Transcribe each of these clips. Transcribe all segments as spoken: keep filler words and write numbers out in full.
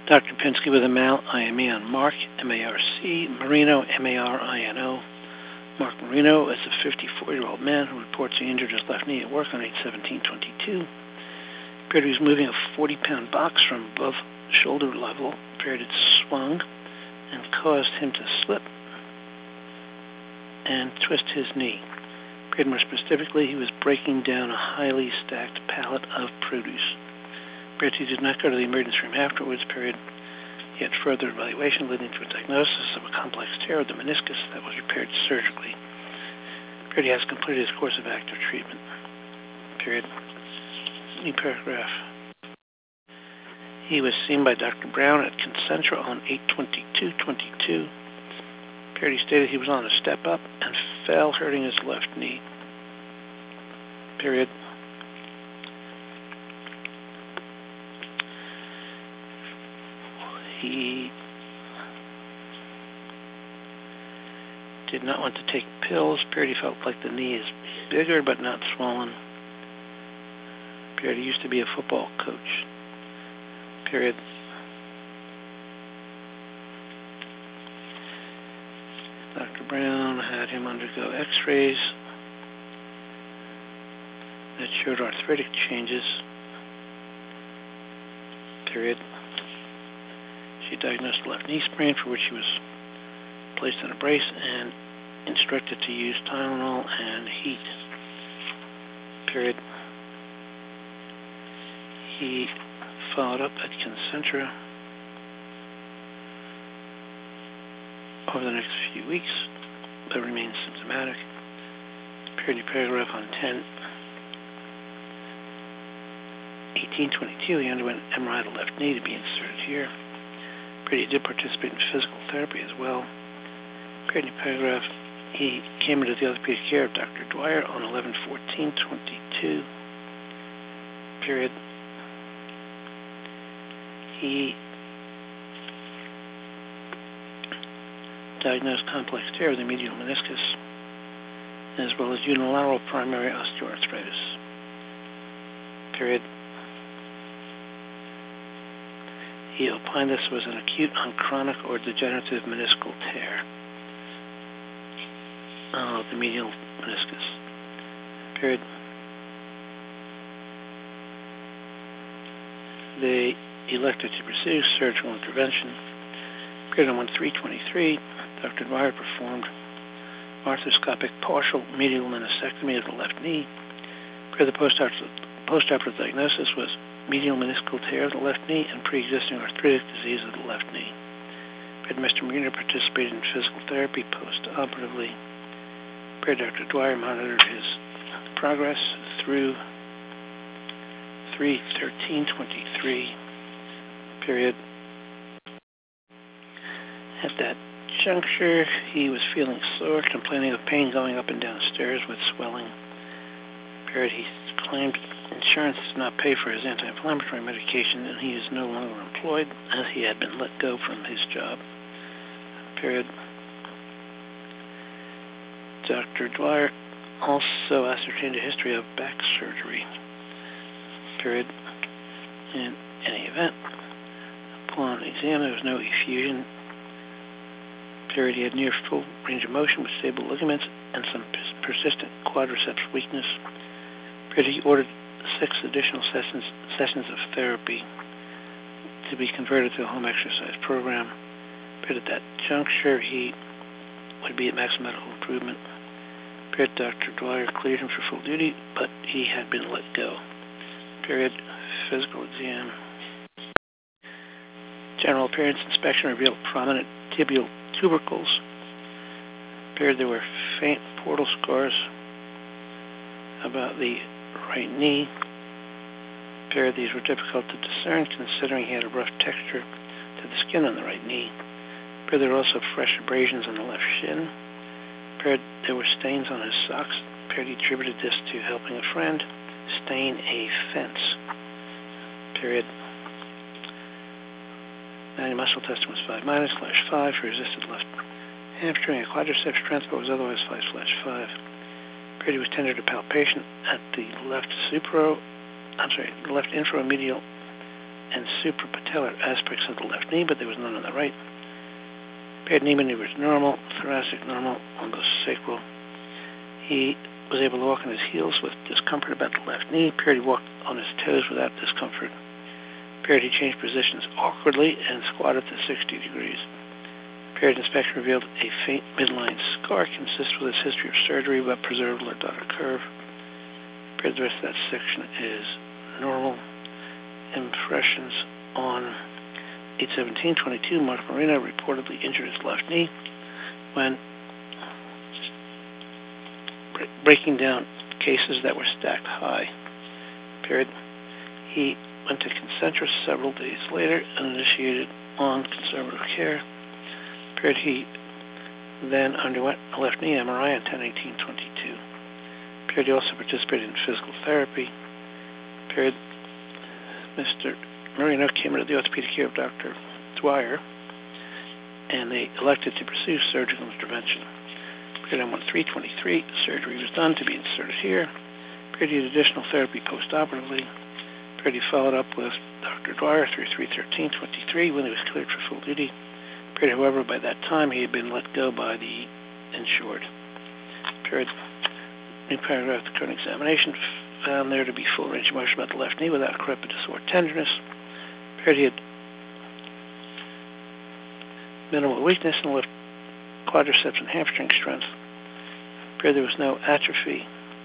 Doctor Pinsky with a Mal, I M E on Mark, M A R C, Marino, M A R I N O. Mark Marino is a fifty-four-year-old man who reports he injured his left knee at work on eight seventeen twenty-two. Appeared he was moving a forty-pound box from above shoulder level. Appeared it swung and caused him to slip and twist his knee. Appeared more specifically, he was breaking down a highly stacked pallet of produce. Appeared he did not go to the emergency room afterwards. Period. He had further evaluation leading to a diagnosis of a complex tear of the meniscus that was repaired surgically. Period. He has completed his course of active treatment. Period. New paragraph. He was seen by Doctor Brown at Concentra on eight twenty-two twenty-two. Period. He stated he was on a step up and fell, hurting his left knee. Period. He did not want to take pills. Period. He felt like the knee is bigger but not swollen. Period. He used to be a football coach. Period. Doctor Brown had him undergo x-rays that showed arthritic changes. Period. She diagnosed a left knee sprain for which he was placed in a brace and instructed to use Tylenol and heat. Period. He followed up at Concentra over the next few weeks, but remains symptomatic. Period. Paragraph on ten eighteen twenty-two, he underwent M R I of the left knee to be inserted here. Period. He did participate in physical therapy as well. Period. Paragraph, he came into the orthopedic care of Doctor Dwyer on eleven fourteen twenty-two. Period. He diagnosed complex tear of the medial meniscus, as well as unilateral primary osteoarthritis. Period. He opined this was an acute on chronic or degenerative meniscal tear of the medial meniscus. Period. They elected to pursue surgical intervention. Period. On one three twenty-three, Doctor Dwyer performed arthroscopic partial medial meniscectomy of the left knee. Period. The post-operative, post-operative diagnosis was medial meniscal tear of the left knee and pre-existing arthritic disease of the left knee. Period. Mister Marino participated in physical therapy post-operatively. Period. Doctor Dwyer monitored his progress through three thirteen twenty-three. Period. At that juncture, he was feeling sore, complaining of pain going up and down stairs with swelling. Period. He claimed insurance does not pay for his anti-inflammatory medication, and he is no longer employed as he had been let go from his job. Period. Doctor Dwyer also ascertained a history of back surgery. Period. In any event, upon exam, there was no effusion. Period. He had near full range of motion with stable ligaments and some persistent quadriceps weakness. Period. He ordered six additional sessions, sessions of therapy to be converted to a home exercise program. Period. At that juncture, he would be at maximum medical improvement. Period. Doctor Dwyer cleared him for full duty, but he had been let go. Period. Physical exam. General appearance inspection revealed prominent tibial tubercles. Period. There were faint portal scars about the right knee. Period. These were difficult to discern considering he had a rough texture to the skin on the right knee. Period. There were also fresh abrasions on the left shin. Period. There were stains on his socks. Period. He attributed this to helping a friend stain a fence. Period. Manual muscle testing was five minus slash five for resisted left hamstring and quadriceps strength, but was otherwise five slash five. Period. He was tendered to palpation at the left supro, I'm sorry, the left inframedial and suprapatellar aspects of the left knee, but there was none on the right. Paired knee maneuvers normal, thoracic normal, lumbosacral. He was able to walk on his heels with discomfort about the left knee. Paired he walked on his toes without discomfort. Paired he changed positions awkwardly and squatted to sixty degrees. Paired inspection revealed a faint midline scar consistent with his history of surgery but preserved lordotic curve. Paired the rest of that section is normal. Impressions on eight seventeen twenty-two, Mark Marino reportedly injured his left knee when breaking down cases that were stacked high. Period. He went to Concentra several days later and initiated on conservative care. Period. He then underwent a left knee M R I on ten eighteen twenty-two. Period. He also participated in physical therapy. Period. Mister Marino came into the orthopedic care of Doctor Dwyer, and they elected to pursue surgical intervention. Period. On one three twenty-three, surgery was done to be inserted here. Period. He had additional therapy post-operatively. Period. He followed up with Doctor Dwyer through three thirteen twenty-three when he was cleared for full duty. Period. However, by that time, he had been let go by the insured. Period. New paragraph, the current examination found there to be full range of motion about the left knee without crepitus or tenderness. Period. He had minimal weakness in the left quadriceps and hamstring strength. Period. There was no atrophy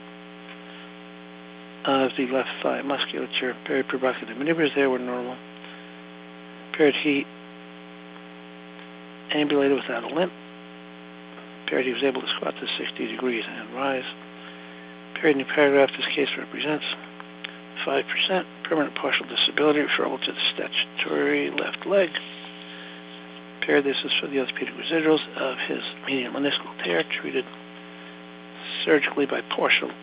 of the left thigh musculature. Period. Provocative maneuvers there were normal. Period. He ambulated without a limp. Period. He was able to squat to sixty degrees and rise. Period. New paragraph, this case represents five percent permanent partial disability referable to the statutory left leg. Period. This is for the orthopedic residuals of his medial meniscal tear treated surgically by partial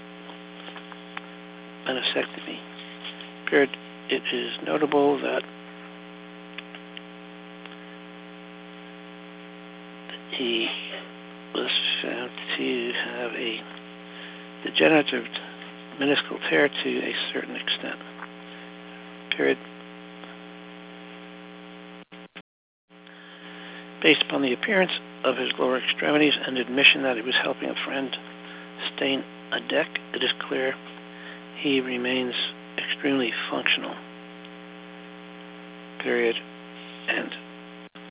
meniscectomy. Period. It is notable that he was found to have a degenerative meniscal tear to a certain extent. Period. Based upon the appearance of his lower extremities and admission that he was helping a friend stain a deck, it is clear he remains extremely functional. Period. End.